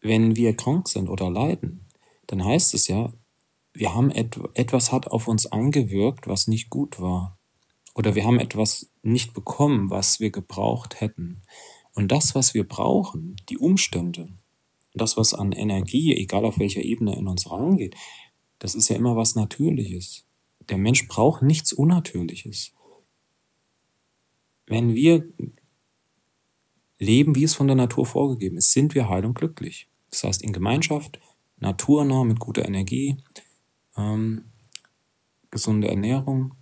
wenn wir krank sind oder leiden, dann heißt es ja, wir haben etwas hat auf uns eingewirkt, was nicht gut war. Oder wir haben etwas nicht bekommen, was wir gebraucht hätten. Und das, was wir brauchen, die Umstände, das, was an Energie, egal auf welcher Ebene, in uns reingeht, das ist ja immer was Natürliches. Der Mensch braucht nichts Unnatürliches. Wenn wir leben, wie es von der Natur vorgegeben ist, sind wir heil und glücklich. Das heißt, in Gemeinschaft, naturnah, mit guter Energie, gesunde Ernährung,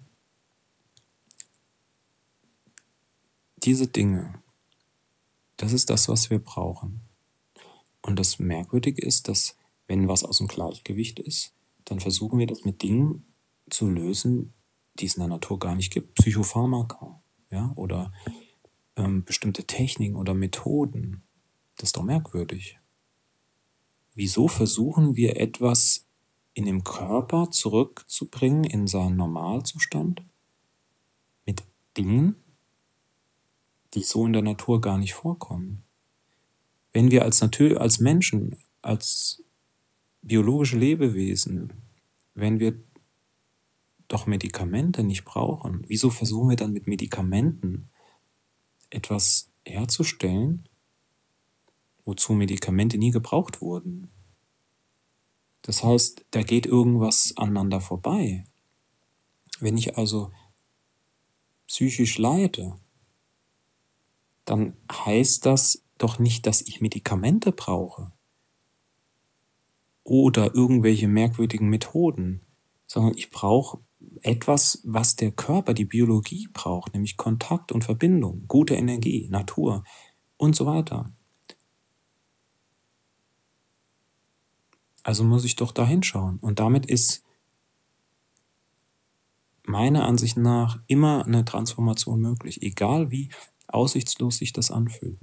diese Dinge, das ist das, was wir brauchen. Und das Merkwürdige ist, dass wenn was aus dem Gleichgewicht ist, dann versuchen wir das mit Dingen zu lösen, die es in der Natur gar nicht gibt. Psychopharmaka, ja, oder bestimmte Techniken oder Methoden. Das ist doch merkwürdig. Wieso versuchen wir etwas in dem Körper zurückzubringen in seinen Normalzustand mit Dingen, die so in der Natur gar nicht vorkommen? Wenn wir als Menschen, als biologische Lebewesen, wenn wir doch Medikamente nicht brauchen, wieso versuchen wir dann mit Medikamenten etwas herzustellen, wozu Medikamente nie gebraucht wurden? Das heißt, da geht irgendwas aneinander vorbei. Wenn ich also psychisch leide, dann heißt das doch nicht, dass ich Medikamente brauche oder irgendwelche merkwürdigen Methoden, sondern ich brauche etwas, was der Körper, die Biologie braucht, nämlich Kontakt und Verbindung, gute Energie, Natur und so weiter. Also muss ich doch da hinschauen. Und damit ist meiner Ansicht nach immer eine Transformation möglich, egal wie aussichtslos sich das anfühlt.